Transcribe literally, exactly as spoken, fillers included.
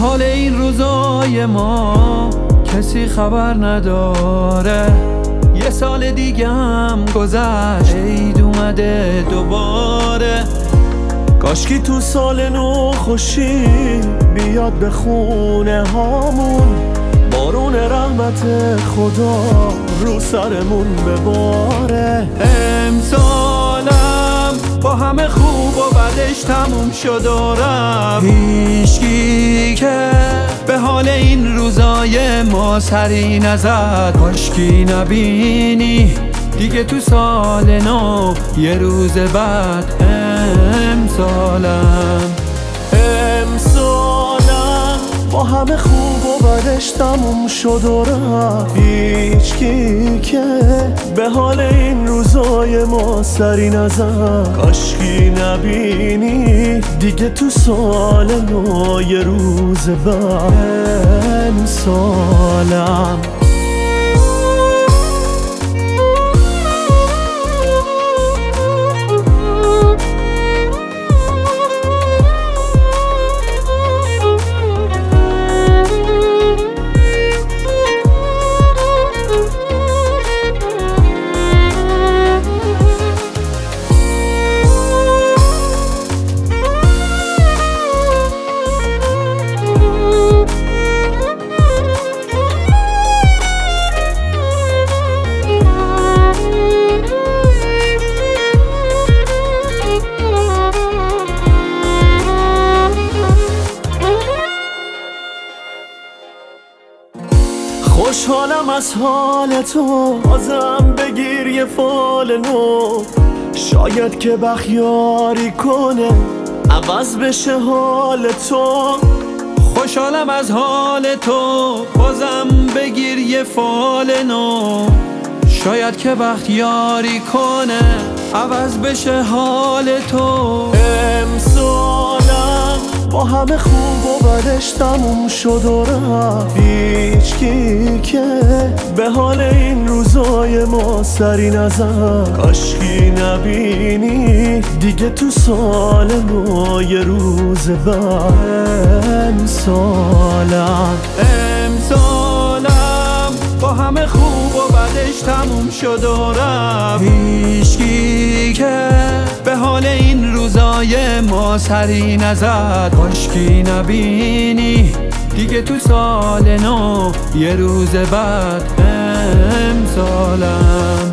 حال این روزای ما کسی خبر نداره. یه سال دیگه هم گذشت، عید اومده دوباره. کاشکی تو سال نو خوشی بیاد به خونه هامون، بارون رحمت خدا رو سرمون بباره. امسالم با همه خوب و بدش تموم شد و رفت، هیچکی که به حال این روزای ما سری نزد. کاشکی نبینی دیگه تو سال نو یه روز بعد. امسالم امسالم با همه خوب و بدش تموم شد و رفت، هیچکی که به حال این روزای ما سری نزد. کاشکی نبینی دیگه تو سال نو یه روز بعد. امسالم خوشحالم از حال تو، بازم بگیر یه فال نو. شاید که بخیاری کنه عوض بشه حال تو. خوشحالم از حال تو، بازم بگیر یه فال نو. شاید که بخت یاری کنه عوض بشه حال تو. امسالم با همه خوب و بدش تموم شد و رفت، هیچکی که به حال این روزای ما سری نزد. کاشکی نبینی دیگه تو سال نو یه روز بعد. امسالم امسالم با همه خوب و بدش تموم شد و رفت، هیچکی که به حال این روزای ما سری نزد. کاشکی نبینی دیگه تو سال نو یه روز بعد. امسالم